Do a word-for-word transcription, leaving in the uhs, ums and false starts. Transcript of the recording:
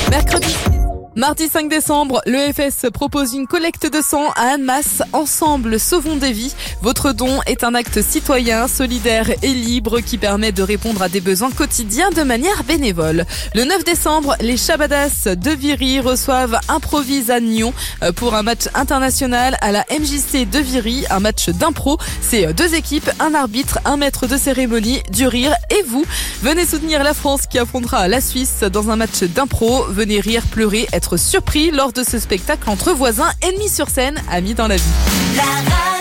Mercredi. Mardi cinq décembre, l'E F S propose une collecte de sang à Annemasse. Ensemble, sauvons des vies. Votre don est un acte citoyen, solidaire et libre qui permet de répondre à des besoins quotidiens de manière bénévole. Le neuf décembre, les Chabadas de Viry reçoivent Improvise à Nyon pour un match international à la M J C de Viry, un match d'impro. C'est deux équipes, un arbitre, un maître de cérémonie, du rire et vous. Venez soutenir la France qui affrontera la Suisse dans un match d'impro. Venez rire, pleurer, être surpris lors de ce spectacle entre voisins, ennemis sur scène, amis dans la vie. La